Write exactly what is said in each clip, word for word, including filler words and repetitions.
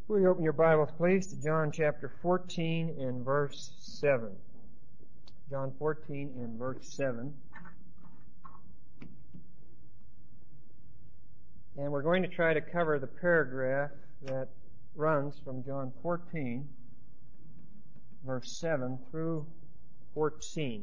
Will you open your Bibles, please, to John chapter fourteen and verse seven. John fourteen and verse seven. And we're going to try to cover the paragraph that runs from John fourteen, verse seven, through fourteen.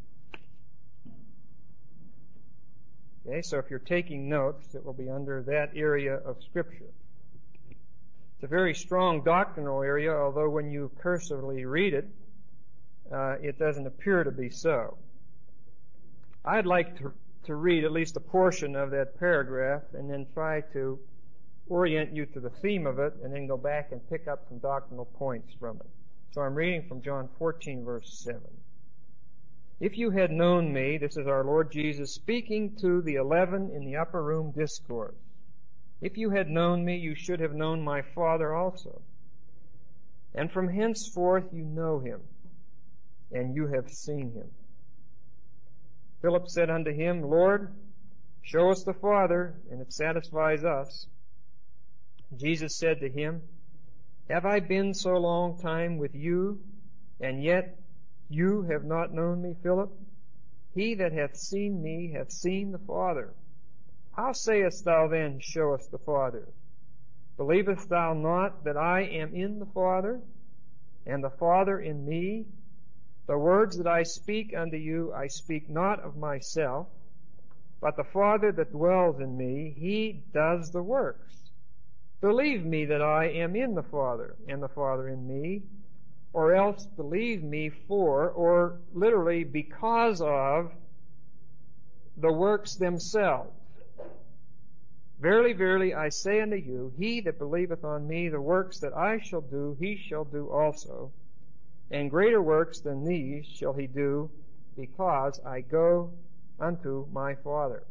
Okay, so if you're taking notes, it will be under that area of Scripture. It's a very strong doctrinal area, although when you cursively read it, uh, it doesn't appear to be so. I'd like to, to read at least a portion of that paragraph and then try to orient you to the theme of it and then go back and pick up some doctrinal points from it. So I'm reading from John fourteen, verse seven. If you had known me, this is our Lord Jesus speaking to the eleven in the upper room discourse. If you had known me, you should have known my Father also. And from henceforth you know him, and you have seen him. Philip said unto him, Lord, show us the Father, and it satisfies us. Jesus said to him, Have I been so long time with you, and yet you have not known me, Philip? He that hath seen me hath seen the Father. How sayest thou then, Show us the Father? Believest thou not that I am in the Father, and the Father in me? The words that I speak unto you, I speak not of myself, but the Father that dwells in me, he does the works. Believe me that I am in the Father, and the Father in me, or else believe me for, or literally because of, the works themselves. Verily, verily, I say unto you, he that believeth on me, the works that I shall do, he shall do also. And greater works than these shall he do, because I go unto my Father.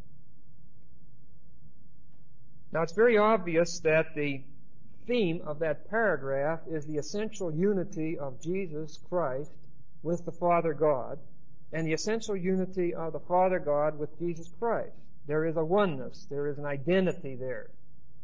Now it's very obvious that the theme of that paragraph is the essential unity of Jesus Christ with the Father God, and the essential unity of the Father God with Jesus Christ. There is a oneness, there is an identity there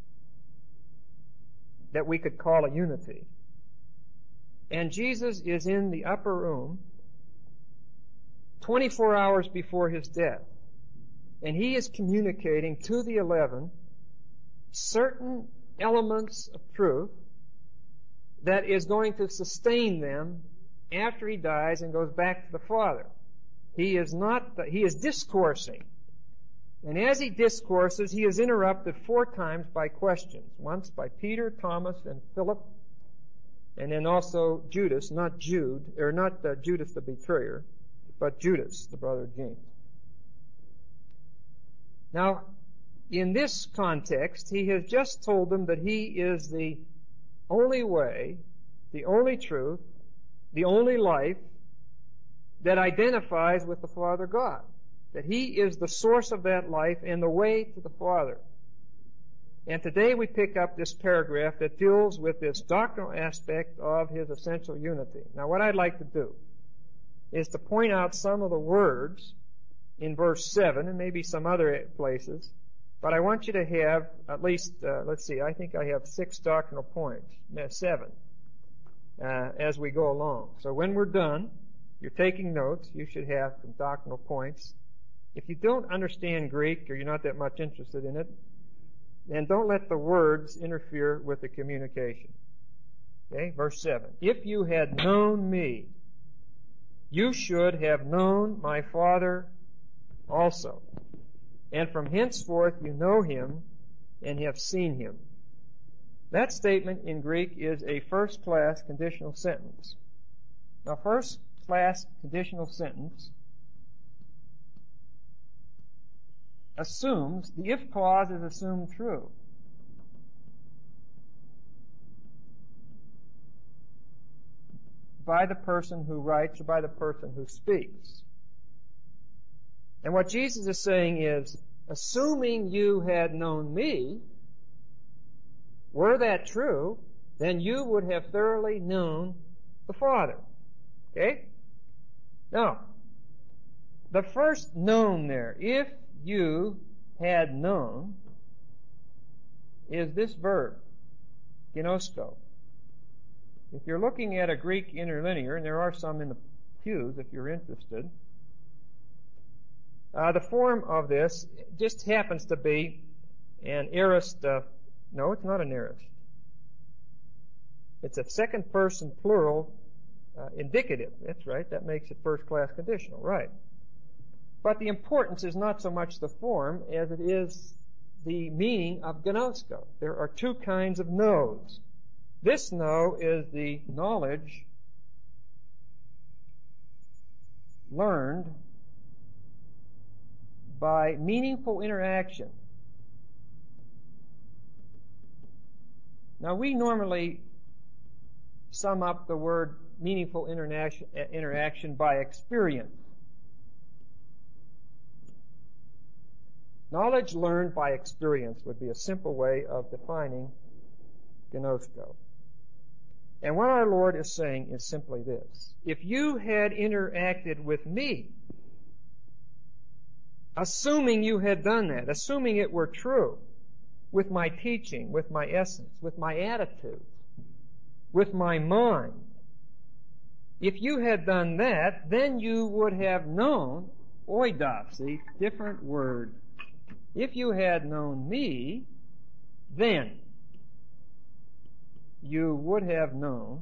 that we could call a unity. And Jesus is in the upper room twenty-four hours before his death, and he is communicating to the eleven certain elements of truth that is going to sustain them after he dies and goes back to the Father. He is not, he is discoursing. And as he discourses, he is interrupted four times by questions. Once by Peter, Thomas, and Philip, and then also Judas, not Jude, or not uh, Judas the betrayer, but Judas, the brother of James. Now, in this context, he has just told them that he is the only way, the only truth, the only life that identifies with the Father God. That he is the source of that life and the way to the Father. And today we pick up this paragraph that deals with this doctrinal aspect of his essential unity. Now what I'd like to do is to point out some of the words in verse seven and maybe some other places, but I want you to have at least, uh, let's see, I think I have six doctrinal points, no, seven, uh, as we go along. So when we're done, you're taking notes, you should have some doctrinal points. If you don't understand Greek or you're not that much interested in it, then don't let the words interfere with the communication. Okay, verse seven. If you had known me, you should have known my Father also. And from henceforth you know him and have seen him. That statement in Greek is a first-class conditional sentence. Now, first-class conditional sentence assumes the if clause is assumed true. By the person who writes or by the person who speaks. And what Jesus is saying is, assuming you had known me, were that true, then you would have thoroughly known the Father. Okay? Now, the first known there, if you had known, is this verb, ginosko. If you're looking at a Greek interlinear, and there are some in the pews if you're interested, uh, the form of this just happens to be an aorist, uh, no, it's not an aorist. It's a second person plural uh, indicative. That's right, that makes it first class conditional, right. But the importance is not so much the form as it is the meaning of gnosko. There are two kinds of knows. This know is the knowledge learned by meaningful interaction. Now we normally sum up the word meaningful interaction, interaction by experience. Knowledge learned by experience would be a simple way of defining gnosko. And what our Lord is saying is simply this. If you had interacted with me, assuming you had done that, assuming it were true, with my teaching, with my essence, with my attitudes, with my mind, if you had done that, then you would have known, oidos, see, different word. If you had known me, then you would have known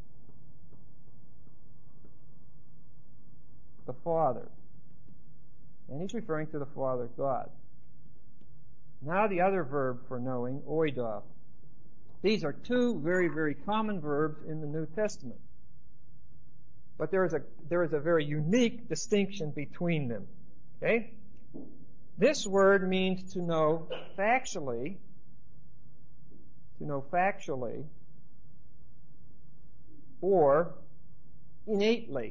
the Father. And he's referring to the Father God. Now the other verb for knowing, oidos. These are two very, very common verbs in the New Testament. But there is a, there is a very unique distinction between them. Okay? This word means to know factually, to know factually, or innately.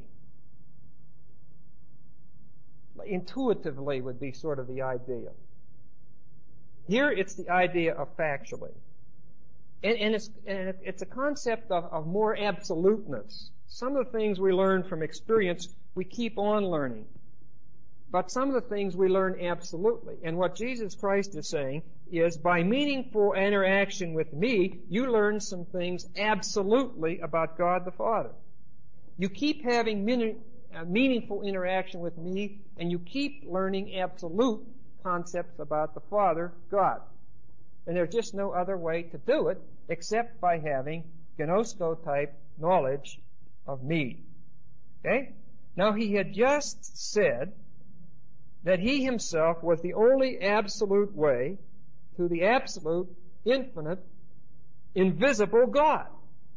Intuitively would be sort of the idea. Here it's the idea of factually. And, and, it's, and it's a concept of, of more absoluteness. Some of the things we learn from experience, we keep on learning. But some of the things we learn absolutely. And what Jesus Christ is saying is by meaningful interaction with me, you learn some things absolutely about God the Father. You keep having min- uh, meaningful interaction with me, and you keep learning absolute concepts about the Father, God. And there's just no other way to do it except by having gnosko-type knowledge of me. Okay? Now, he had just said that he himself was the only absolute way to the absolute, infinite, invisible God.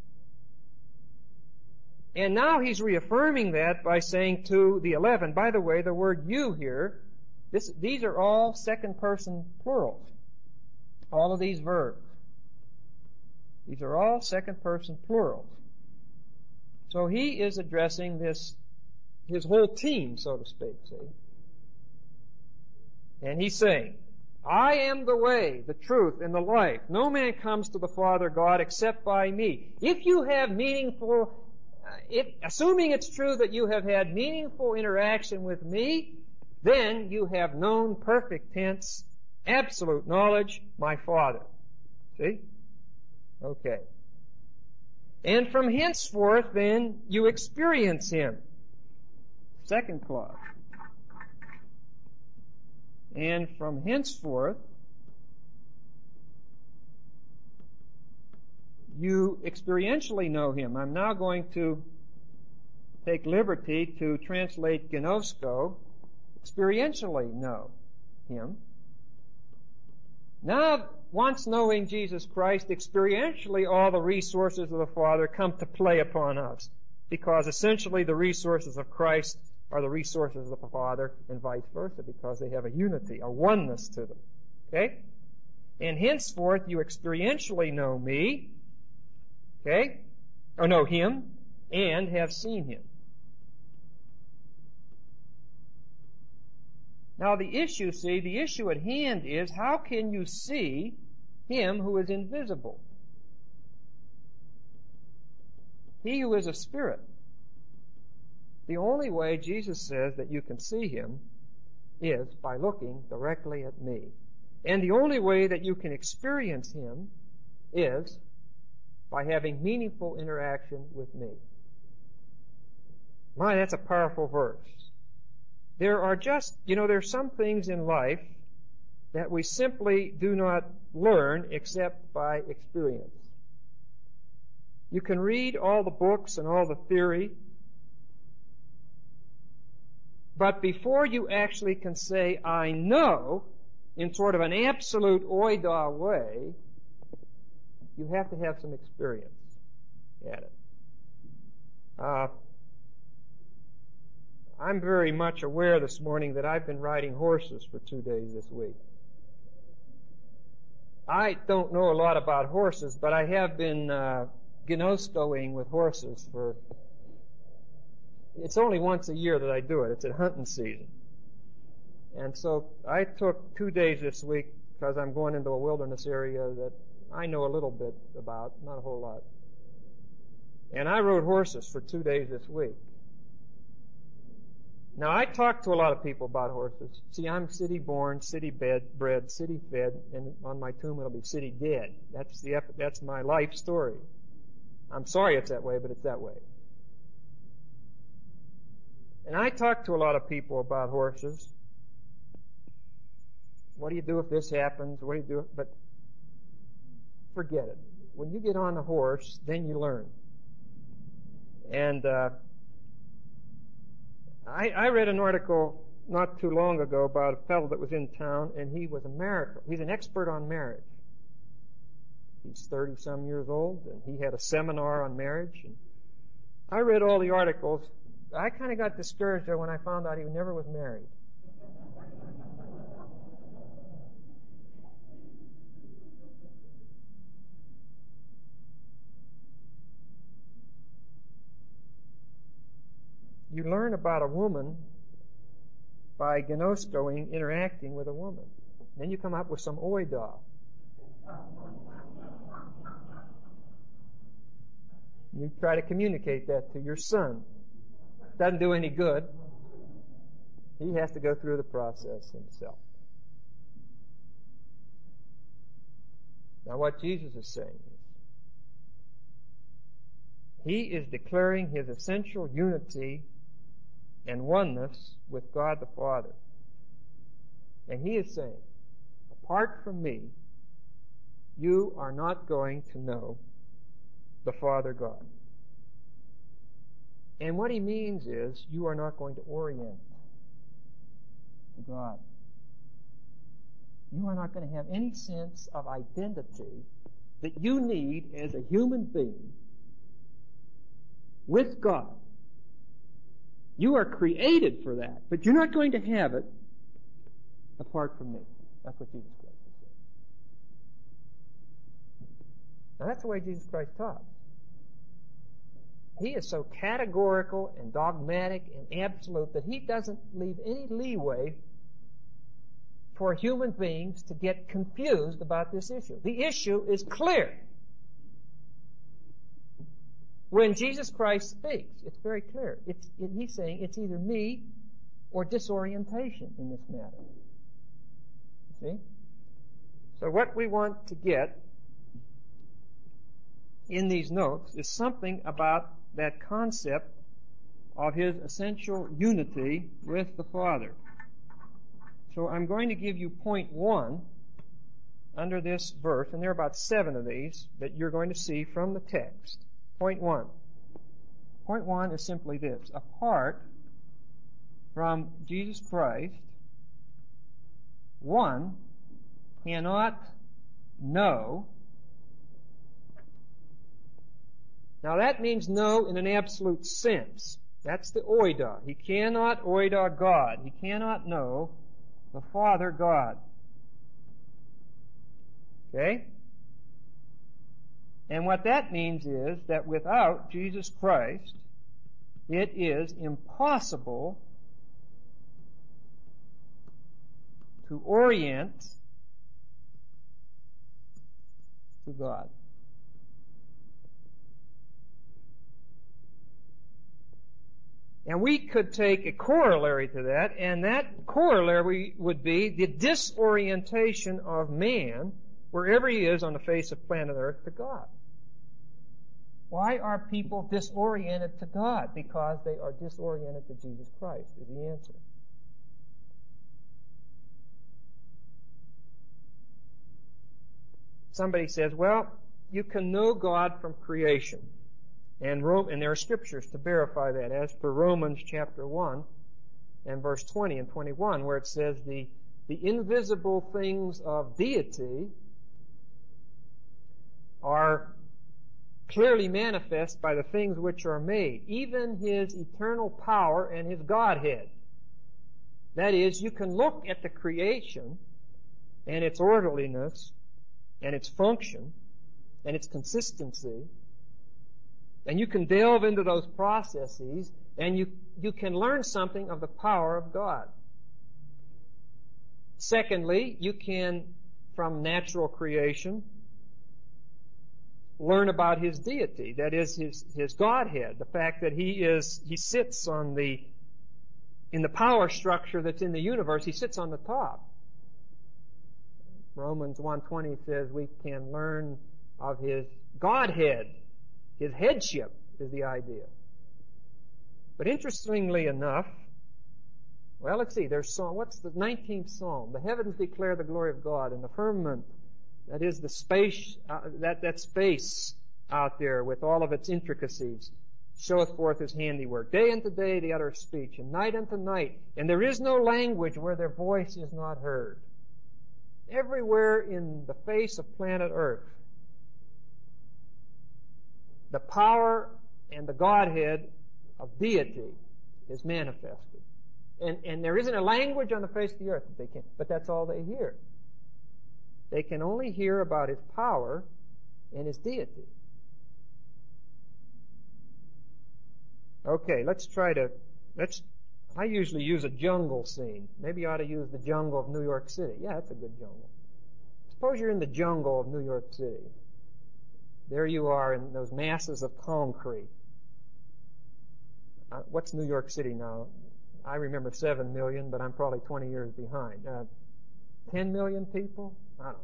And now he's reaffirming that by saying to the eleven, by the way, the word you here, this, these are all second person plurals. All of these verbs. These are all second person plurals. So he is addressing this, his whole team, so to speak, see? And he's saying, I am the way, the truth, and the life. No man comes to the Father God except by me. If you have meaningful, uh, if, assuming it's true that you have had meaningful interaction with me, then you have known perfect tense, absolute knowledge, my Father. See? Okay. And from henceforth, then, you experience Him. Second clause. And from henceforth, you experientially know Him. I'm now going to take liberty to translate gnosko, experientially know Him. Now, once knowing Jesus Christ, experientially all the resources of the Father come to play upon us, because essentially the resources of Christ are the resources of the Father, and vice versa, because they have a unity, a oneness to them. Okay? And henceforth you experientially know me, okay? Or know Him, and have seen Him. Now the issue, see, the issue at hand is, how can you see Him who is invisible? He who is a spirit. The only way Jesus says that you can see Him is by looking directly at me. And the only way that you can experience Him is by having meaningful interaction with me. My, that's a powerful verse. There are just, you know, there are some things in life that we simply do not learn except by experience. You can read all the books and all the theory, but before you actually can say, I know, in sort of an absolute oida way, you have to have some experience at it. Uh, I'm very much aware this morning that I've been riding horses for two days this week. I don't know a lot about horses, but I have been uh, gnoskoing with horses for, it's only once a year that I do it. It's at hunting season. And so I took two days this week because I'm going into a wilderness area that I know a little bit about, not a whole lot. And I rode horses for two days this week. Now, I talk to a lot of people about horses. See, I'm city-born, city-bred, city-fed, and on my tomb it'll be city-dead. That's the that's my life story. I'm sorry it's that way, but it's that way. And I talk to a lot of people about horses. What do you do if this happens? What do you do? But forget it. When you get on a horse, then you learn. And uh, I, I read an article not too long ago about a fellow that was in town, and he was a marriage. He's an expert on marriage. He's thirty-some years old, and he had a seminar on marriage. And I read all the articles. I kind of got discouraged though when I found out he never was married. You learn about a woman by gnoskoing, interacting with a woman. Then you come up with some oida. You try to communicate that to your son. Doesn't do any good. He has to go through the process himself. Now what Jesus is saying is, He is declaring His essential unity and oneness with God the Father. And He is saying, apart from me, you are not going to know the Father God. And what He means is, you are not going to orient to God. You are not going to have any sense of identity that you need as a human being with God. You are created for that, but you're not going to have it apart from me. That's what Jesus Christ is saying. Now that's the way Jesus Christ taught. He is so categorical and dogmatic and absolute that He doesn't leave any leeway for human beings to get confused about this issue. The issue is clear. When Jesus Christ speaks, it's very clear. It's, it, he's saying it's either me or disorientation in this matter. See? So what we want to get in these notes is something about that concept of His essential unity with the Father. So I'm going to give you point one under this verse, and there are about seven of these that you're going to see from the text. Point one. Point one is simply this. Apart from Jesus Christ, one cannot know. Now that means know in an absolute sense. That's the oida. He cannot oida God. He cannot know the Father God. Okay? And what that means is that without Jesus Christ, it is impossible to orient to God. And we could take a corollary to that, and that corollary would be the disorientation of man, wherever he is on the face of planet Earth, to God. Why are people disoriented to God? Because they are disoriented to Jesus Christ, is the answer. Somebody says, well, you can know God from creation. And, Rome, and there are scriptures to verify that, as per Romans chapter one and verse twenty and twenty-one, where it says the, the invisible things of deity are clearly manifest by the things which are made, even His eternal power and His Godhead. That is, you can look at the creation and its orderliness and its function and its consistency, and you can delve into those processes, and you, you can learn something of the power of God. Secondly, you can, from natural creation, learn about His deity, that is, His, His Godhead, the fact that He is, He sits on the, in the power structure that's in the universe, He sits on the top. Romans one twenty says we can learn of His Godhead. His headship is the idea. But interestingly enough, well, let's see, there's Psalm, what's the nineteenth Psalm? The heavens declare the glory of God, and the firmament, that is the space, uh, that, that space out there with all of its intricacies, showeth forth His handiwork. Day unto day they utter speech, and night unto night. And there is no language where their voice is not heard. Everywhere in the face of planet Earth, the power and the Godhead of deity is manifested. And, and there isn't a language on the face of the earth that they can, but that's all they hear. They can only hear about His power and His deity. Okay, let's try to, let's, I usually use a jungle scene. Maybe I ought to use the jungle of New York City. Yeah, that's a good jungle. Suppose you're in the jungle of New York City. There you are in those masses of concrete. Uh, what's New York City now? I remember seven million, but I'm probably twenty years behind. Uh, ten million people? I don't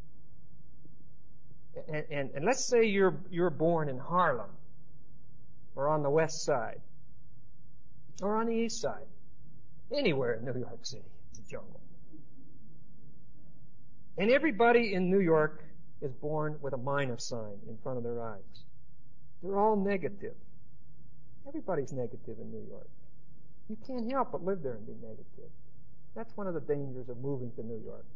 know. And, and, and let's say you're, you're born in Harlem, or on the west side, or on the east side. Anywhere in New York City, it's a jungle. And everybody in New York is born with a minus sign in front of their eyes. They're all negative. Everybody's negative in New York. You can't help but live there and be negative. That's one of the dangers of moving to New York.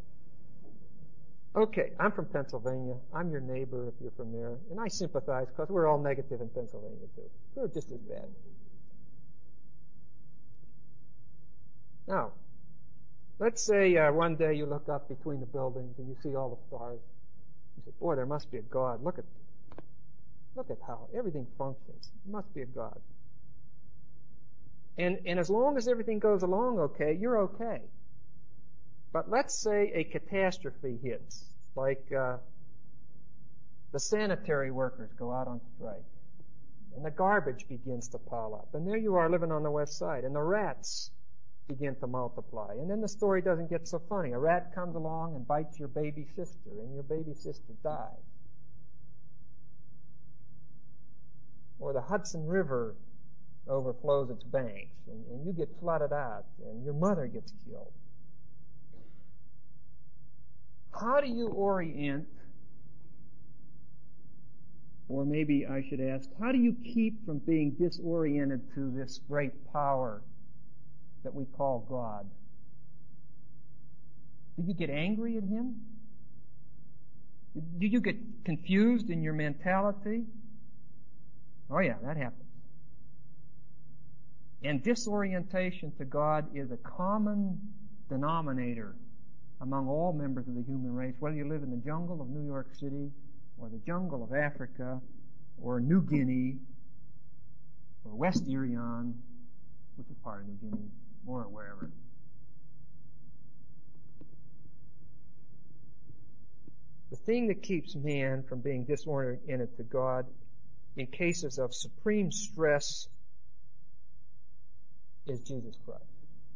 Okay, I'm from Pennsylvania. I'm your neighbor if you're from there. And I sympathize because we're all negative in Pennsylvania too. We're just as bad. Now, let's say uh, one day you look up between the buildings and you see all the stars. You say, boy, there must be a God. Look at, look at how everything functions. There must be a God. And, and as long as everything goes along okay, you're okay. But let's say a catastrophe hits, like uh, the sanitary workers go out on strike, and the garbage begins to pile up, and there you are living on the west side, and the rats begin to multiply, and then the story doesn't get so funny. A rat comes along and bites your baby sister, and your baby sister dies. Or the Hudson River overflows its banks, and, and you get flooded out, and your mother gets killed. How do you orient, or maybe I should ask, how do you keep from being disoriented to this great power that we call God? Do you get angry at Him? Do you get confused in your mentality? Oh yeah, that happens. And disorientation to God is a common denominator among all members of the human race, whether you live in the jungle of New York City, or the jungle of Africa, or New Guinea, or West Irian, which is part of New Guinea, or wherever. The thing that keeps man from being disoriented to God in cases of supreme stress is Jesus Christ.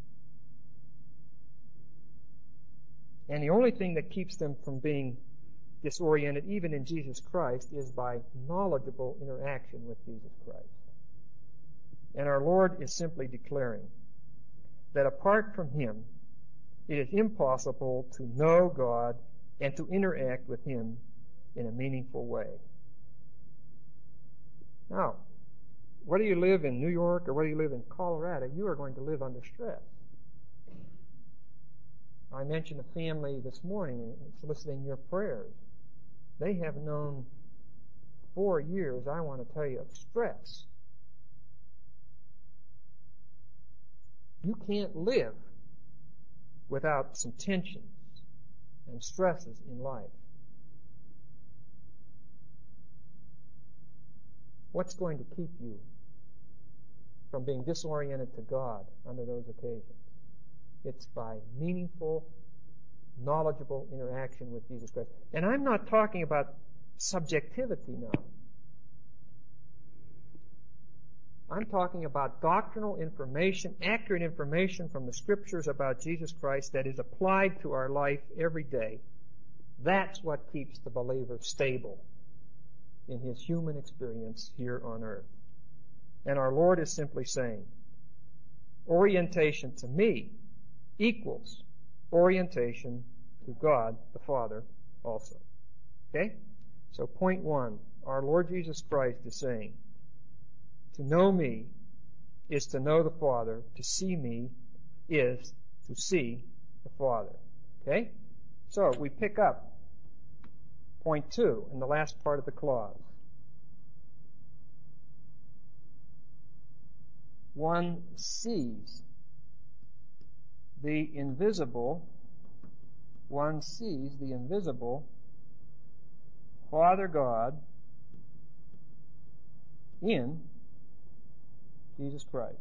And the only thing that keeps them from being disoriented even in Jesus Christ is by knowledgeable interaction with Jesus Christ. And our Lord is simply declaring that apart from Him, it is impossible to know God and to interact with Him in a meaningful way. Now, whether you live in New York or whether you live in Colorado, you are going to live under stress. I mentioned a family this morning soliciting your prayers. They have known four years, I want to tell you, of stress. You can't live without some tensions and stresses in life. What's going to keep you from being disoriented to God under those occasions? It's by meaningful, knowledgeable interaction with Jesus Christ. And I'm not talking about subjectivity now. I'm talking about doctrinal information, accurate information from the Scriptures about Jesus Christ that is applied to our life every day. That's what keeps the believer stable in his human experience here on earth. And our Lord is simply saying, orientation to me equals orientation to God the Father also. Okay? So point one, our Lord Jesus Christ is saying, to know me is to know the Father. To see me is to see the Father. Okay? So we pick up point two in the last part of the clause. One sees the invisible, one sees the invisible Father God in Jesus Christ.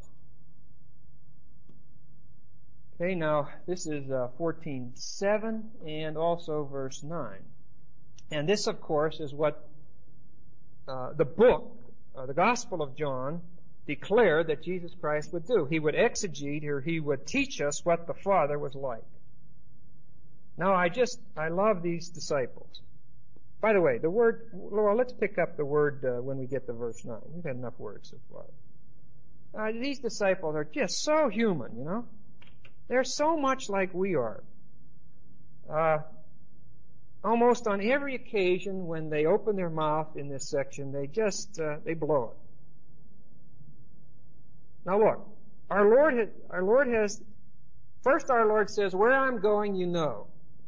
Okay, now this is uh, fourteen seven and also verse nine. And this, of course, is what uh, the book, uh, the Gospel of John, declared that Jesus Christ would do. He would exegete, or He would teach us what the Father was like. Now, I just, I love these disciples. By the way, the word, well, let's pick up the word uh, when we get to verse nine. We've had enough words so far. Uh, these disciples are just so human, you know. They're so much like we are. Uh, almost on every occasion when they open their mouth in this section, they just, uh, they blow it. Now look, our Lord, has, our Lord has, first our Lord says, where I'm going, you know.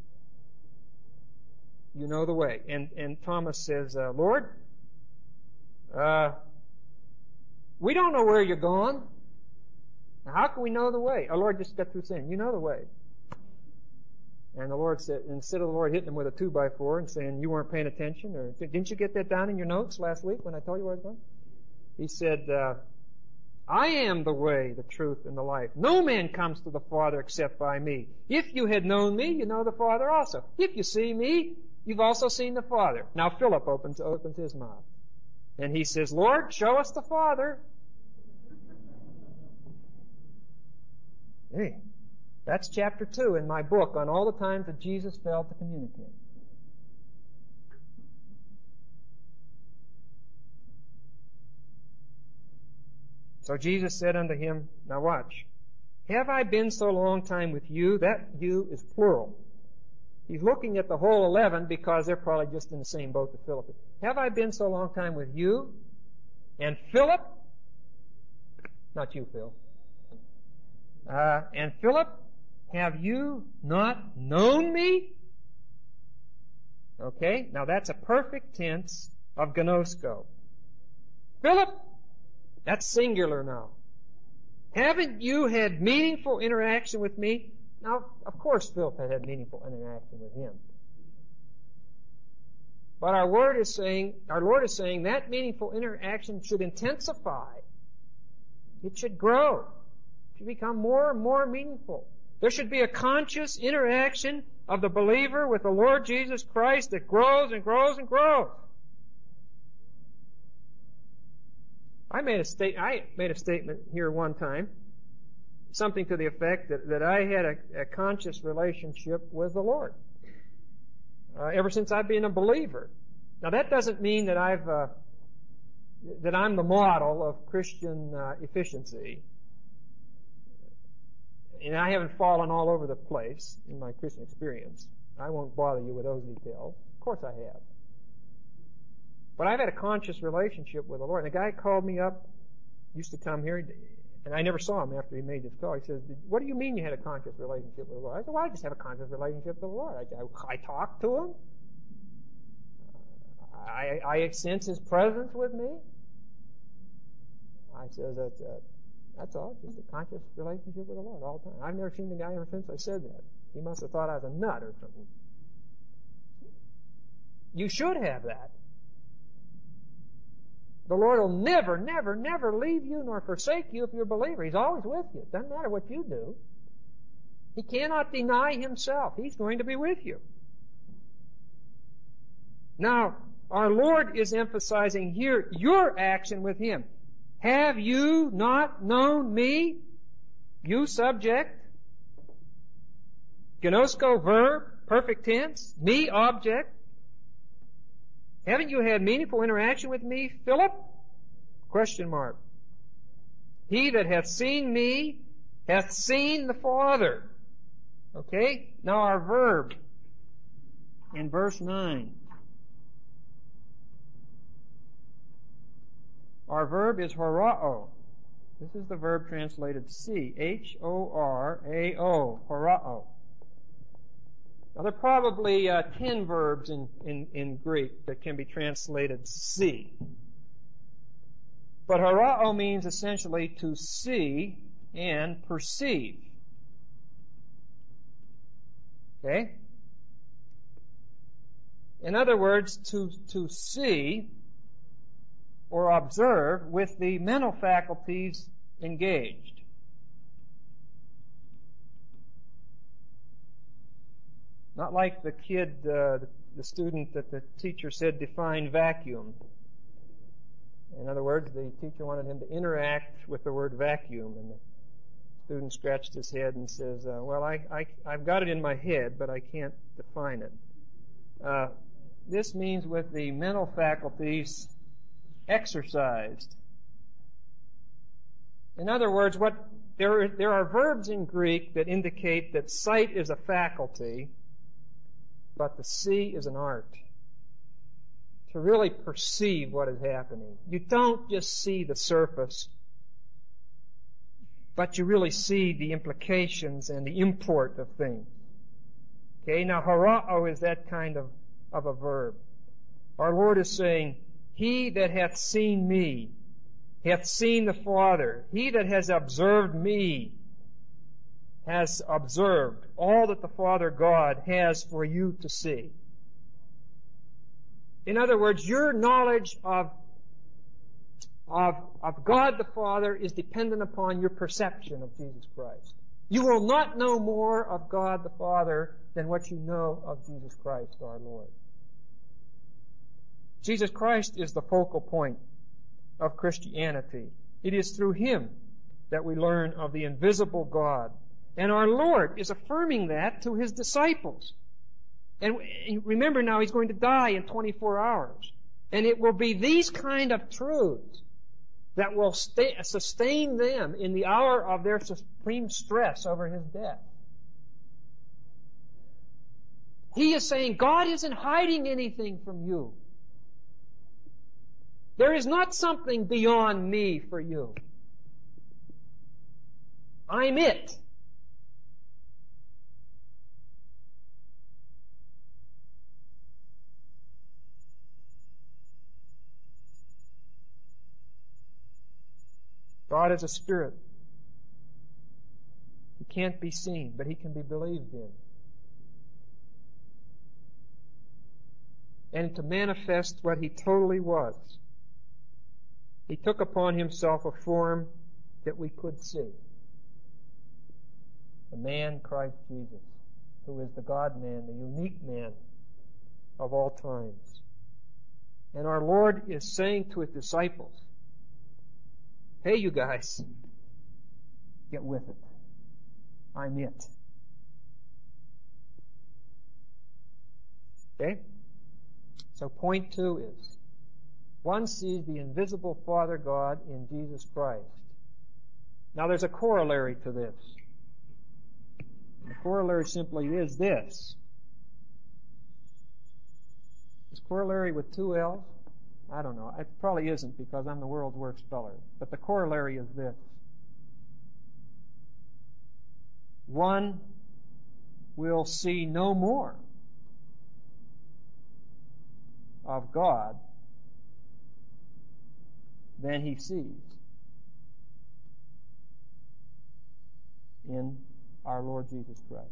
You know the way. And, and Thomas says, uh, Lord, uh, we don't know where you're going. Now, how can we know the way? Our Lord just got through saying, you know the way. And the Lord said, instead of the Lord hitting him with a two by four and saying, you weren't paying attention, or didn't you get that down in your notes last week when I told you where I was going? He said, uh, I am the way, the truth, and the life. No man comes to the Father except by me. If you had known me, you know the Father also. If you see me, you've also seen the Father. Now Philip opens, opens his mouth. And he says, Lord, show us the Father. Hey, that's chapter two in my book on all the times that Jesus failed to communicate. So Jesus said unto him, now watch, have I been so long time with you? That you is plural. He's looking at the whole eleven because they're probably just in the same boat that Philip is. Have I been so long time with you? And Philip, not you, Phil, uh, and Philip, have you not known me? Okay, now that's a perfect tense of gnosko. Philip, that's singular now. Haven't you had meaningful interaction with me? Now, of course Philip had had meaningful interaction with him. But our word is saying, our Lord is saying that meaningful interaction should intensify. It should grow. It should become more and more meaningful. There should be a conscious interaction of the believer with the Lord Jesus Christ that grows and grows and grows. I made a state, I made a statement here one time, something to the effect that, that I had a, a conscious relationship with the Lord. uh, ever since I've been a believer. Now that doesn't mean that I've uh, that I'm the model of Christian uh, efficiency, and I haven't fallen all over the place in my Christian experience. I won't bother you with those details. Of course I have. But I've had a conscious relationship with the Lord. And a guy called me up, used to come here, and I never saw him after he made this call. He says, what do you mean you had a conscious relationship with the Lord? I said, well, I just have a conscious relationship with the Lord. I, I, I talk to Him. I, I sense His presence with me. I said, that, uh, that's all, just a conscious relationship with the Lord all the time. I've never seen the guy ever since I said that. He must have thought I was a nut or something. You should have that. The Lord will never, never, never leave you nor forsake you if you're a believer. He's always with you. It doesn't matter what you do. He cannot deny Himself. He's going to be with you. Now, our Lord is emphasizing here your action with Him. Have you not known me? You subject. Gnosko verb, perfect tense. Me object. Haven't you had meaningful interaction with me, Philip? Question mark. He that hath seen me hath seen the Father. Okay? Now our verb in verse nine. Our verb is horao. This is the verb translated see. H O R A O. Horao. Now, there are probably uh, ten verbs in, in, in Greek that can be translated see. But horao means essentially to see and perceive. Okay? In other words, to, to see or observe with the mental faculties engaged. Not like the kid, uh, the, the student that the teacher said define vacuum. In other words, the teacher wanted him to interact with the word vacuum, and the student scratched his head and says, uh, well, I, I, I've got it in my head, but I can't define it. Uh, this means with the mental faculties exercised. In other words, what there, there are verbs in Greek that indicate that sight is a faculty, but to see is an art. To really perceive what is happening. You don't just see the surface, but you really see the implications and the import of things. Okay, now horao is that kind of, of a verb. Our Lord is saying, He that hath seen me hath seen the Father. He that has observed me has observed all that the Father God has for you to see. In other words, your knowledge of, of, of God the Father is dependent upon your perception of Jesus Christ. You will not know more of God the Father than what you know of Jesus Christ our Lord. Jesus Christ is the focal point of Christianity. It is through Him that we learn of the invisible God. And our Lord is affirming that to His disciples. And remember now, He's going to die in twenty-four hours. And it will be these kind of truths that will stay, sustain them in the hour of their supreme stress over His death. He is saying, God isn't hiding anything from you. There is not something beyond me for you. I'm it. God is a spirit. He can't be seen, but He can be believed in. And to manifest what He totally was, He took upon Himself a form that we could see. The man, Christ Jesus, who is the God-man, the unique man of all times. And our Lord is saying to His disciples, hey, you guys, get with it. I'm it. Okay? So point two is, one sees the invisible Father God in Jesus Christ. Now there's a corollary to this. The corollary simply is this. Is corollary with two L's? I don't know. It probably isn't because I'm the world's worst speller. But the corollary is this. One will see no more of God than he sees in our Lord Jesus Christ.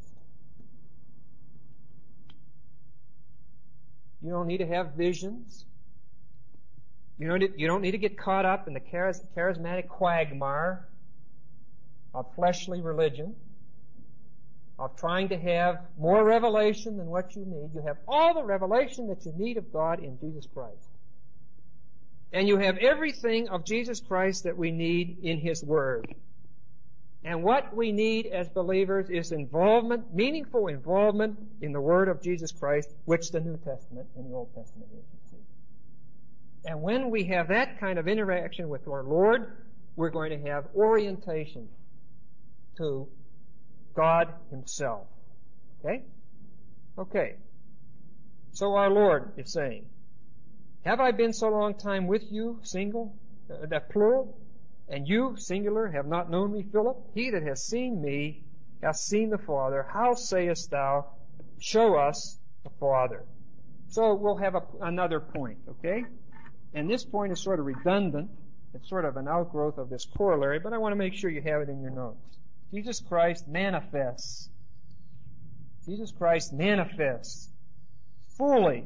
You don't need to have visions. You don't, you don't need to get caught up in the charismatic quagmire of fleshly religion, of trying to have more revelation than what you need. You have all the revelation that you need of God in Jesus Christ. And you have everything of Jesus Christ that we need in His Word. And what we need as believers is involvement, meaningful involvement in the Word of Jesus Christ, which the New Testament and the Old Testament is, you see. And when we have that kind of interaction with our Lord, we're going to have orientation to God Himself. Okay? Okay. So our Lord is saying, have I been so long time with you, single, uh, that plural? And you, singular, have not known me, Philip? He that has seen me hath seen the Father. How sayest thou, show us the Father? So we'll have a, another point, okay? And this point is sort of redundant. It's sort of an outgrowth of this corollary, but I want to make sure you have it in your notes. Jesus Christ manifests. Jesus Christ manifests fully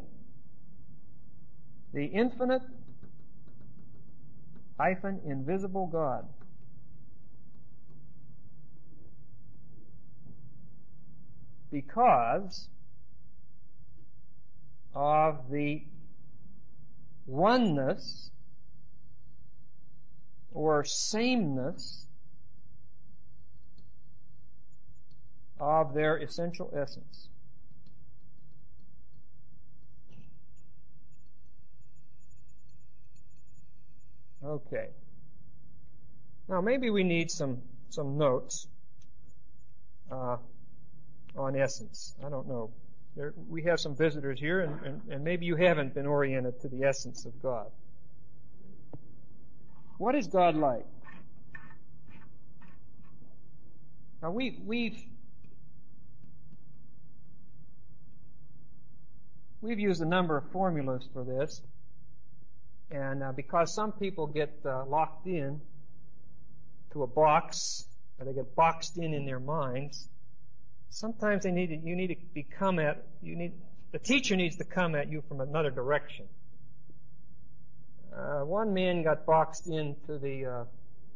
the infinite hyphen invisible God. Because of the oneness or sameness of their essential essence. Okay. Now maybe we need some some notes uh, on essence. I don't know. There, we have some visitors here, and, and, and maybe you haven't been oriented to the essence of God. What is God like? Now we we've we've used a number of formulas for this. And uh, because some people get uh, locked in to a box, or they get boxed in in their minds, sometimes they need to, you need to be come at you need the teacher needs to come at you from another direction. Uh, one man got boxed into the uh,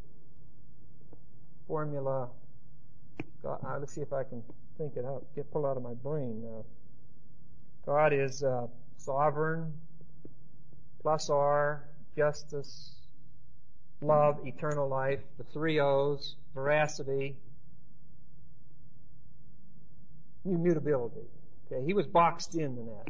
formula. God, uh, let's see if I can think it out, get pull out of my brain. Uh, God is uh, sovereign. Plus R, justice, love, eternal life, the three O's, veracity, immutability. Okay, he was boxed in in that.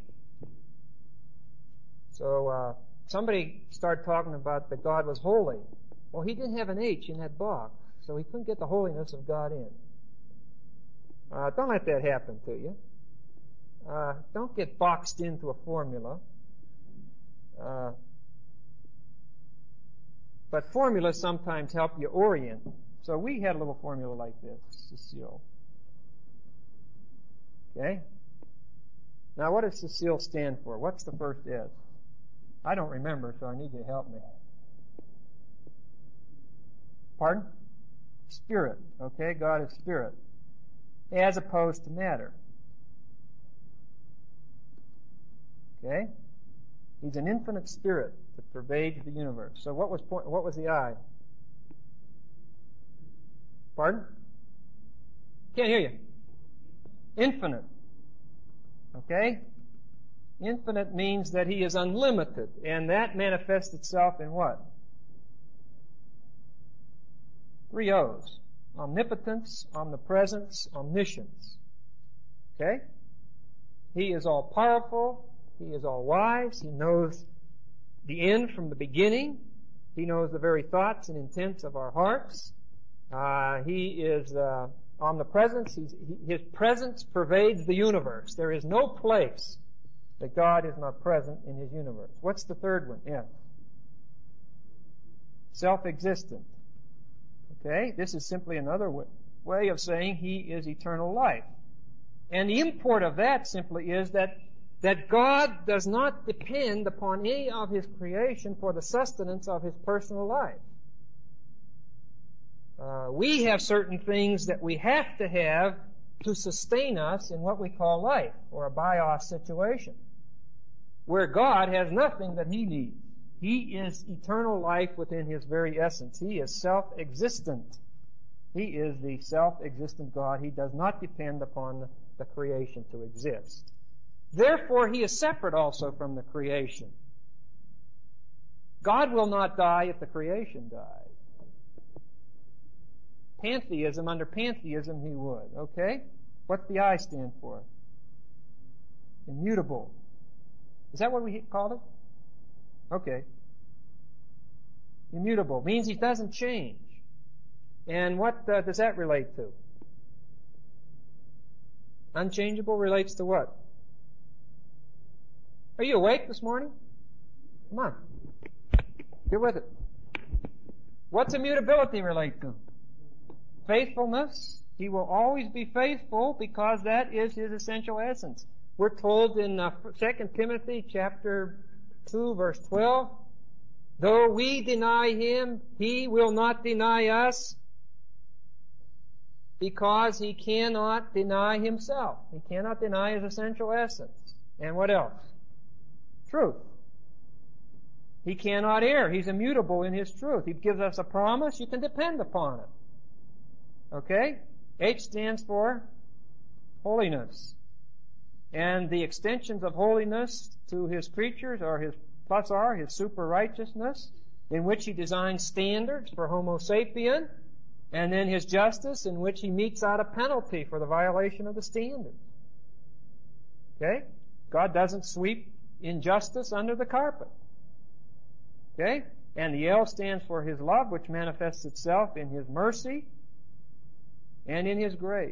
So uh, somebody started talking about that God was holy. Well, he didn't have an H in that box, so he couldn't get the holiness of God in. Uh, don't let that happen to you. Uh, don't get boxed into a formula. Uh, but formulas sometimes help you orient. So we had a little formula like this, Cecile. Okay? Now what does Cecile stand for? What's the first S? I don't remember, so I need you to help me. Pardon? Spirit. Okay? God is spirit. As opposed to matter. Okay? He's an infinite spirit that pervades the universe. So what was point, what was the I? Pardon? Can't hear you. Infinite. Okay? Infinite means that He is unlimited, and that manifests itself in what? Three O's. Omnipotence, omnipresence, omniscience. Okay? He is all powerful. He is all wise. He knows the end from the beginning. He knows the very thoughts and intents of our hearts. Uh, he is uh, omnipresent. He's, he, his presence pervades the universe. There is no place that God is not present in His universe. What's the third one? Yeah. Self-existent. Okay? This is simply another way, way of saying He is eternal life. And the import of that simply is that that God does not depend upon any of His creation for the sustenance of His personal life. Uh, we have certain things that we have to have to sustain us in what we call life, or a bios situation, where God has nothing that He needs. He is eternal life within His very essence. He is self-existent. He is the self-existent God. He does not depend upon the creation to exist. Therefore, He is separate also from the creation. God will not die if the creation dies. Pantheism, under pantheism, He would. Okay? What's the I stand for? Immutable. Is that what we called it? Okay. Immutable means He doesn't change. And what uh, does that relate to? Unchangeable relates to what? Are you awake this morning? Come on. Get with it. What's immutability relate to? Faithfulness. He will always be faithful because that is His essential essence. We're told in uh, Second Timothy chapter two, verse twelve, though we deny Him, He will not deny us, because He cannot deny Himself. He cannot deny His essential essence. And what else? Truth. He cannot err. He's immutable in His truth. He gives us a promise. You can depend upon it. Okay? H stands for holiness. And the extensions of holiness to His creatures are His plus are His super righteousness, in which He designs standards for Homo sapien, and then His justice, in which He metes out a penalty for the violation of the standards. Okay? God doesn't sweep injustice under the carpet. Okay? And the L stands for His love, which manifests itself in His mercy and in His grace.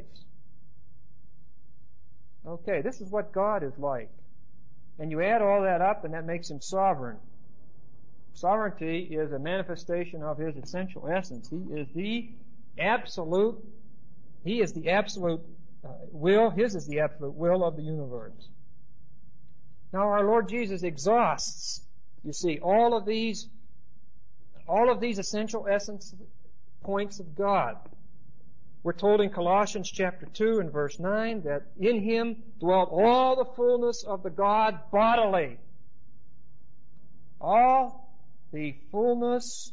Okay, this is what God is like. And you add all that up, and that makes Him sovereign. Sovereignty is a manifestation of His essential essence. He is the absolute, He is the absolute uh, will, His is the absolute will of the universe. Now our Lord Jesus exhausts, you see, all of these, all of these essential essence points of God. We're told in Colossians chapter two and verse nine that in Him dwelt all the fullness of the God bodily. All the fullness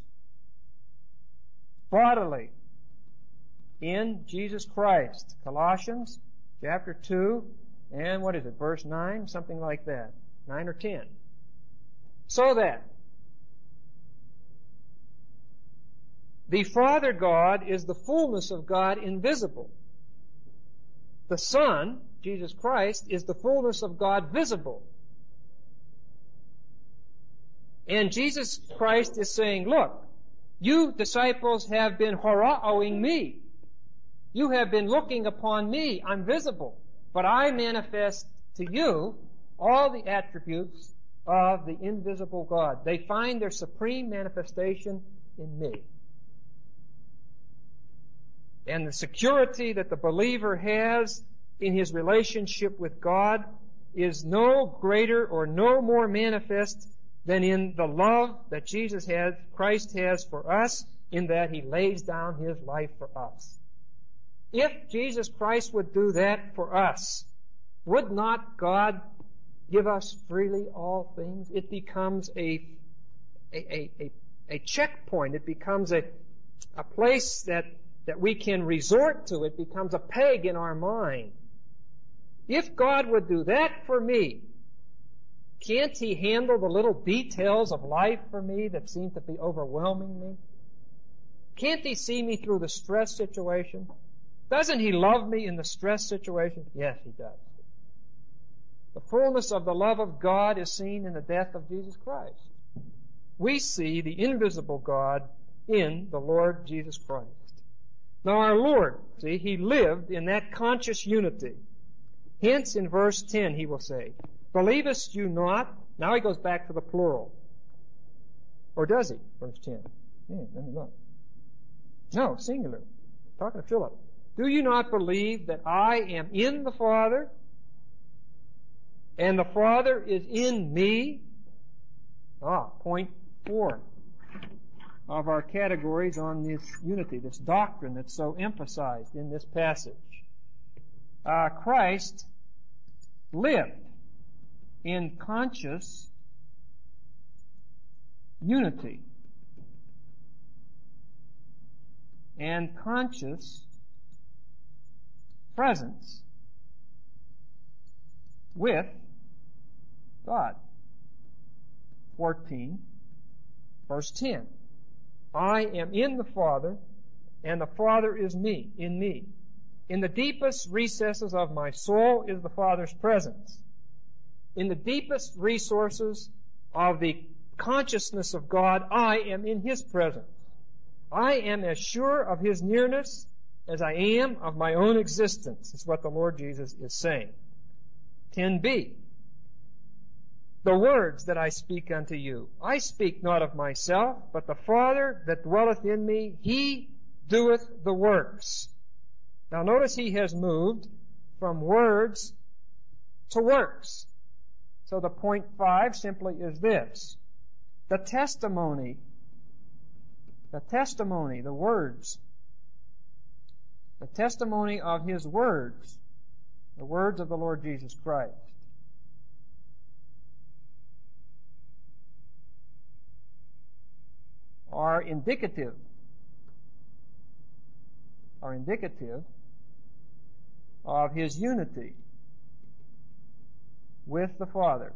bodily in Jesus Christ. Colossians chapter two and what is it, verse nine? Something like that. nine or ten. So that the Father God is the fullness of God invisible. The Son, Jesus Christ, is the fullness of God visible. And Jesus Christ is saying, look, you disciples have been hora'oing me. You have been looking upon me. I'm visible. But I manifest to you all the attributes of the invisible God. They find their supreme manifestation in me. And the security that the believer has in his relationship with God is no greater or no more manifest than in the love that Jesus has, Christ has for us, in that He lays down His life for us. If Jesus Christ would do that for us, would not God give us freely all things? It becomes a a, a, a, a checkpoint. It becomes a, a place that, that we can resort to. It becomes a peg in our mind. If God would do that for me, can't He handle the little details of life for me that seem to be overwhelming me? Can't He see me through the stress situation? Doesn't He love me in the stress situation? Yes, He does. The fullness of the love of God is seen in the death of Jesus Christ. We see the invisible God in the Lord Jesus Christ. Now our Lord, see, He lived in that conscious unity. Hence in verse ten He will say, believest you not? Now He goes back to the plural. Or does He? Verse ten. Yeah, let me look. No, singular. Talking to Philip. Do you not believe that I am in the Father, and the Father is in me? Ah, point four of our categories on this unity, this doctrine that's so emphasized in this passage. Uh, Christ lived in conscious unity and conscious presence with God. fourteen, verse ten. I am in the Father, and the Father is me, in me. In the deepest recesses of my soul is the Father's presence. In the deepest resources of the consciousness of God, I am in His presence. I am as sure of His nearness as I am of my own existence, is what the Lord Jesus is saying. ten b. The words that I speak unto you, I speak not of myself, but the Father that dwelleth in me, He doeth the works. Now notice He has moved from words to works. So the point five simply is this. The testimony, the testimony, the words, the testimony of His words, the words of the Lord Jesus Christ, are indicative, are indicative of His unity with the Father.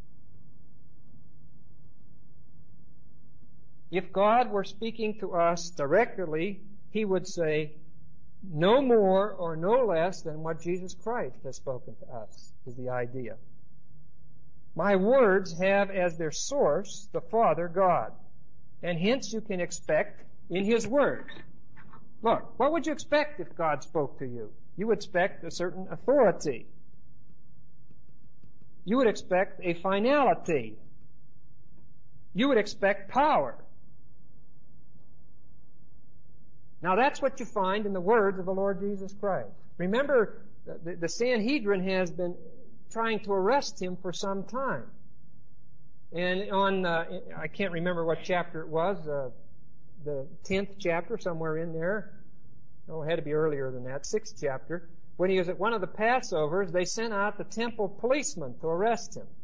If God were speaking to us directly, He would say no more or no less than what Jesus Christ has spoken to us, is the idea. My words have as their source the Father God. And hence you can expect in His words. Look, what would you expect if God spoke to you? You would expect a certain authority. You would expect a finality. You would expect power. Now that's what you find in the words of the Lord Jesus Christ. Remember, the, the Sanhedrin has been trying to arrest Him for some time. And on, uh, I can't remember what chapter it was, uh, the tenth chapter, somewhere in there. Oh, it had to be earlier than that, sixth chapter. When he was at one of the Passovers, they sent out the temple policemen to arrest Him.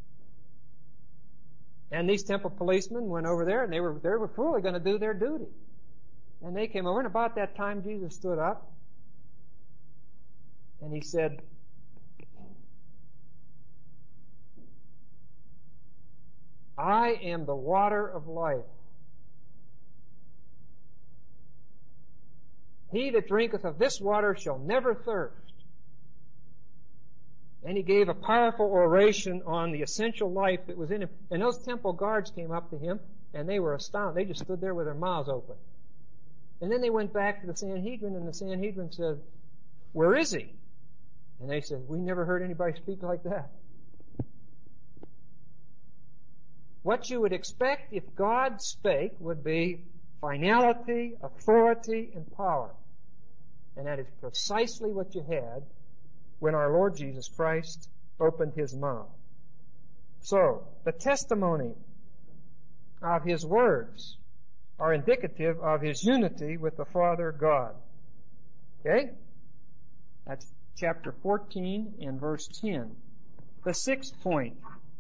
And these temple policemen went over there, and they were, they were fully going to do their duty. And they came over, and about that time Jesus stood up, and He said, I am the water of life. He that drinketh of this water shall never thirst. And He gave a powerful oration on the essential life that was in Him. And those temple guards came up to Him, and they were astounded. They just stood there with their mouths open. And then they went back to the Sanhedrin, and the Sanhedrin said, where is He? And they said, we never heard anybody speak like that. What you would expect if God spake would be finality, authority, and power. And that is precisely what you had when our Lord Jesus Christ opened His mouth. So, the testimony of His words are indicative of His unity with the Father God. Okay? That's chapter fourteen and verse ten. The sixth point.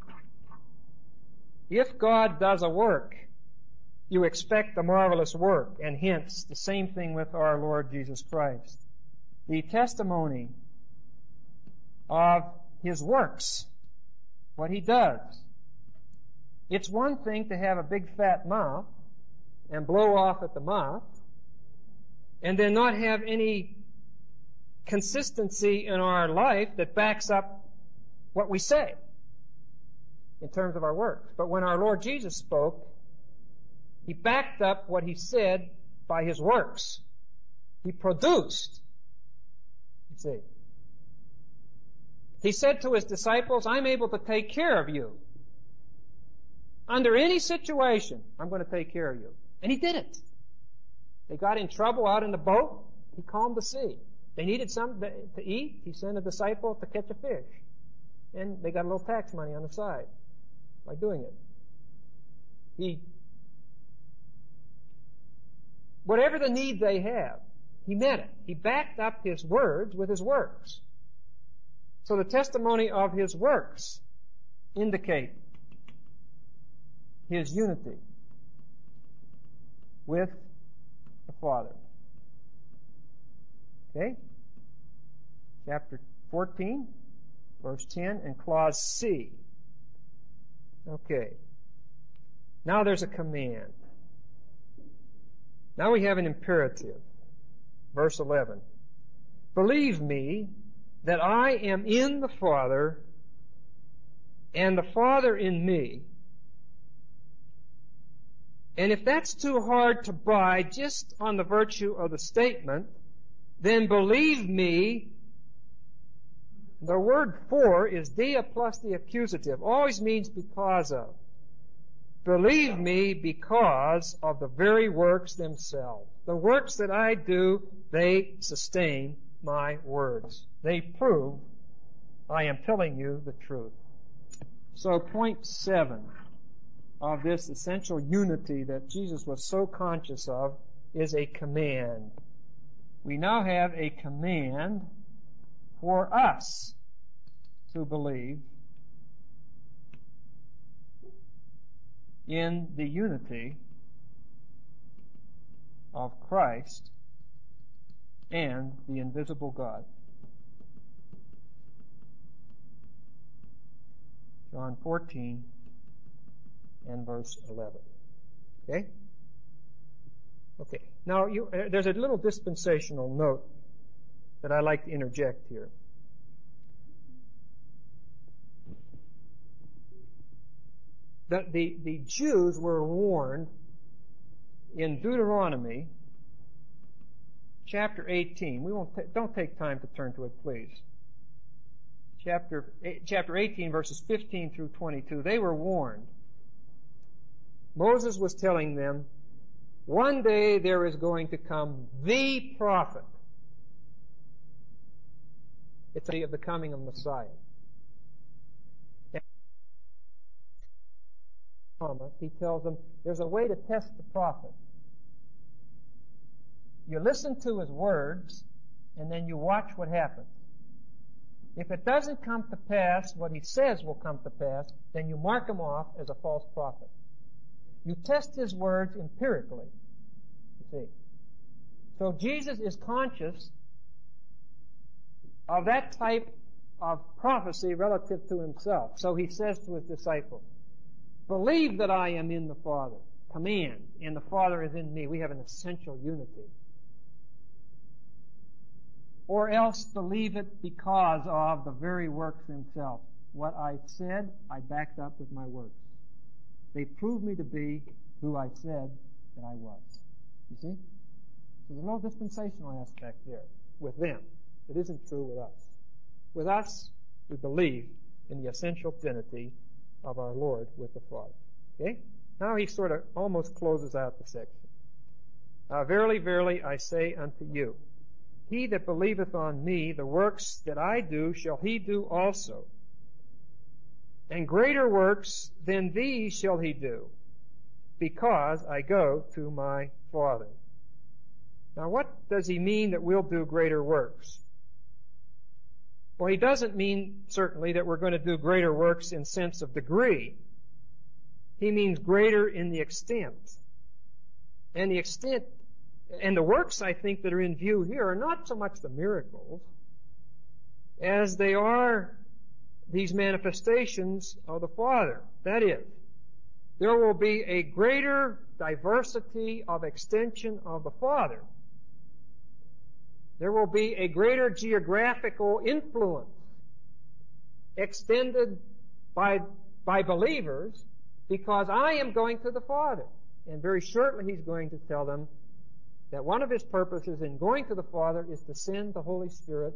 If God does a work, you expect a marvelous work, and hence the same thing with our Lord Jesus Christ. The testimony of His works, what He does. It's one thing to have a big fat mouth and blow off at the mouth, and then not have any consistency in our life that backs up what we say in terms of our works. But when our Lord Jesus spoke, He backed up what He said by His works. He produced. You see. He said to His disciples, I'm able to take care of you. Under any situation, I'm going to take care of you. And He did it. They got in trouble out in the boat. He calmed the sea. They needed something to eat. He sent a disciple to catch a fish. And they got a little tax money on the side by doing it. He, whatever the need they have, He met it. He backed up His words with His works. So the testimony of His works indicate His unity with the Father. Okay? Chapter fourteen, verse ten, and clause C. Okay. Now there's a command. Now we have an imperative. Verse eleven. Believe me that I am in the Father, and the Father in me. And if that's too hard to buy just on the virtue of the statement, then believe me. The word for is dia plus the accusative. Always means because of. Believe me because of the very works themselves. The works that I do, they sustain my words. They prove I am telling you the truth. So point seven of this essential unity that Jesus was so conscious of is a command. We now have a command for us to believe in the unity of Christ and the invisible God. John fourteen and verse eleven. Okay? Okay. Now, you, uh, there's a little dispensational note that I'd like to interject here. The, the, the Jews were warned in Deuteronomy chapter eighteen. We won't ta- don't take time to turn to it, please. Chapter chapter eighteen, verses fifteen through twenty-two. They were warned. Moses was telling them, one day there is going to come the prophet. It's the of the coming of Messiah. He tells them there's a way to test the prophet. You listen to his words, and then you watch what happens. If it doesn't come to pass what he says will come to pass, then you mark him off as a false prophet. You test his words empirically, you see. So Jesus is conscious of that type of prophecy relative to himself. So he says to his disciples, believe that I am in the Father. Command. And the Father is in me. We have an essential unity. Or else believe it because of the very works themselves. What I said, I backed up with my works. They proved me to be who I said that I was. You see? There's a little dispensational aspect there with them. It isn't true with us. With us, we believe in the essential trinity of our Lord with the Father. Okay? Now he sort of almost closes out the section. Uh, verily, verily, I say unto you, he that believeth on me, the works that I do shall he do also. And greater works than these shall he do, because I go to my Father. Now what does he mean that we'll do greater works? Well, he doesn't mean, certainly, that we're going to do greater works in sense of degree. He means greater in the extent. And the extent, and the works, I think, that are in view here are not so much the miracles as they are these manifestations of the Father. That is, there will be a greater diversity of extension of the Father. There will be a greater geographical influence extended by, by believers because I am going to the Father. And very shortly he's going to tell them that one of his purposes in going to the Father is to send the Holy Spirit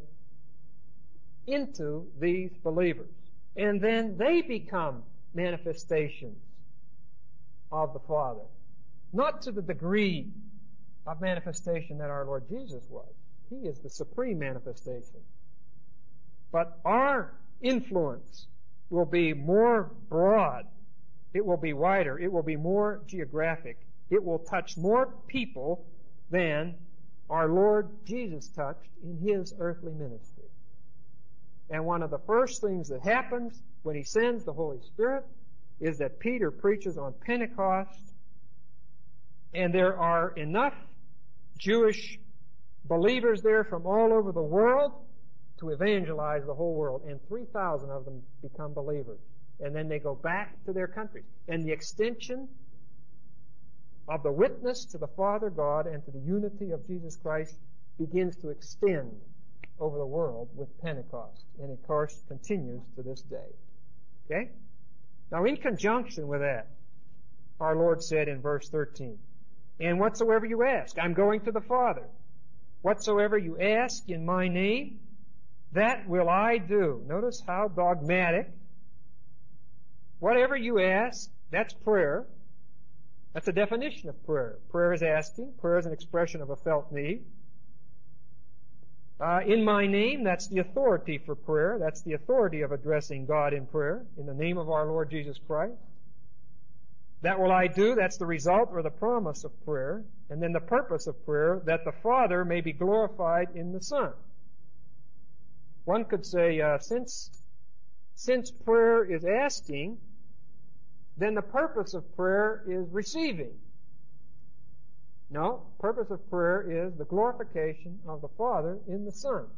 into these believers. And then they become manifestations of the Father. Not to the degree of manifestation that our Lord Jesus was. He is the supreme manifestation. But our influence will be more broad. It will be wider. It will be more geographic. It will touch more people than our Lord Jesus touched in His earthly ministry. And one of the first things that happens when He sends the Holy Spirit is that Peter preaches on Pentecost, and there are enough Jewish believers there from all over the world to evangelize the whole world. And three thousand of them become believers. And then they go back to their countries. And the extension of the witness to the Father God and to the unity of Jesus Christ begins to extend over the world with Pentecost. And of course continues to this day. Okay? Now in conjunction with that, our Lord said in verse thirteen, "And whatsoever you ask, I'm going to the Father. Whatsoever you ask in my name, that will I do." Notice how dogmatic. Whatever you ask, that's prayer. That's a definition of prayer. Prayer is asking. Prayer is an expression of a felt need. Uh, in my name, that's the authority for prayer. That's the authority of addressing God in prayer, in the name of our Lord Jesus Christ. That will I do. That's the result or the promise of prayer. And then the purpose of prayer, that the Father may be glorified in the Son. One could say, uh, since, since prayer is asking, then the purpose of prayer is receiving. No, purpose of prayer is the glorification of the Father in the Son.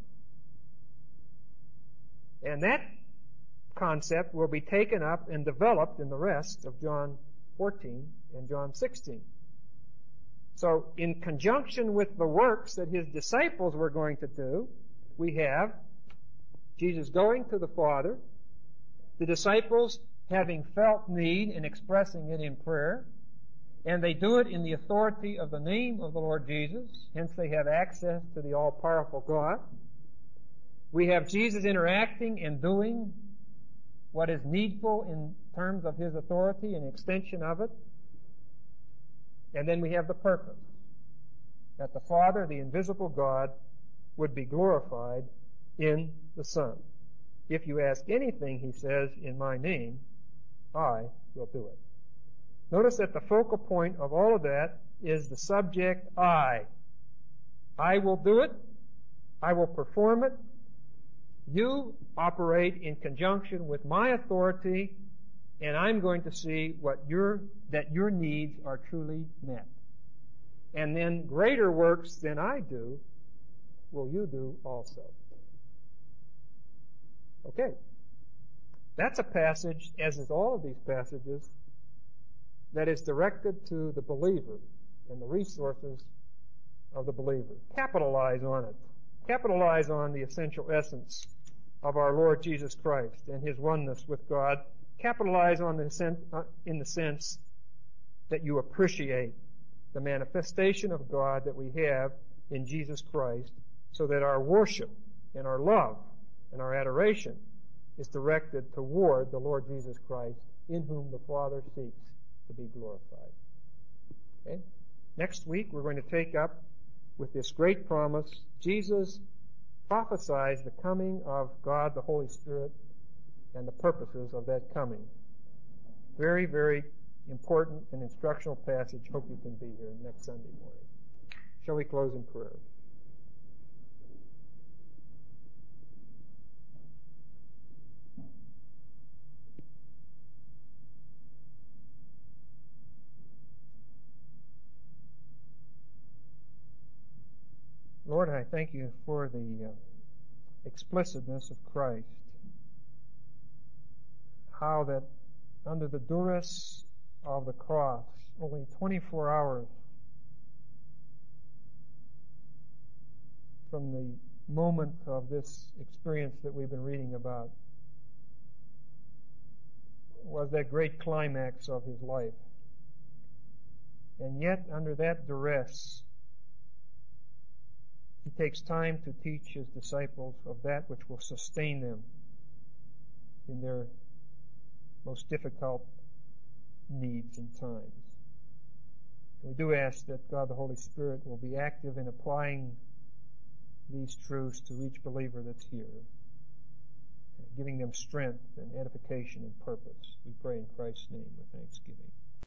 And that concept will be taken up and developed in the rest of John fourteen and John sixteen. So in conjunction with the works that His disciples were going to do, we have Jesus going to the Father, the disciples having felt need and expressing it in prayer, and they do it in the authority of the name of the Lord Jesus, hence they have access to the all-powerful God. We have Jesus interacting and doing what is needful in terms of His authority and extension of it. And then we have the purpose, that the Father, the invisible God, would be glorified in the Son. If you ask anything, He says, in my name, I will do it. Notice that the focal point of all of that is the subject I. I will do it. I will perform it. You operate in conjunction with my authority, and I'm going to see what your, that your needs are truly met. And then greater works than I do will you do also. Okay. That's a passage, as is all of these passages, that is directed to the believer and the resources of the believer. Capitalize on it. Capitalize on the essential essence of our Lord Jesus Christ and His oneness with God. Capitalize on the sense, uh, in the sense that you appreciate the manifestation of God that we have in Jesus Christ, so that our worship and our love and our adoration is directed toward the Lord Jesus Christ, in whom the Father seeks to be glorified. Okay? Next week we're going to take up with this great promise. Jesus prophesies the coming of God the Holy Spirit and the purposes of that coming. Very, very important and instructional passage. Hope you can be here next Sunday morning. Shall we close in prayer? Lord, I thank you for the uh, explicitness of Christ. How that under the duress of the cross, only twenty-four hours from the moment of this experience that we've been reading about, was that great climax of his life. And yet, under that duress, he takes time to teach his disciples of that which will sustain them in their most difficult needs and times. We do ask that God the Holy Spirit will be active in applying these truths to each believer that's here, giving them strength and edification and purpose. We pray in Christ's name with thanksgiving.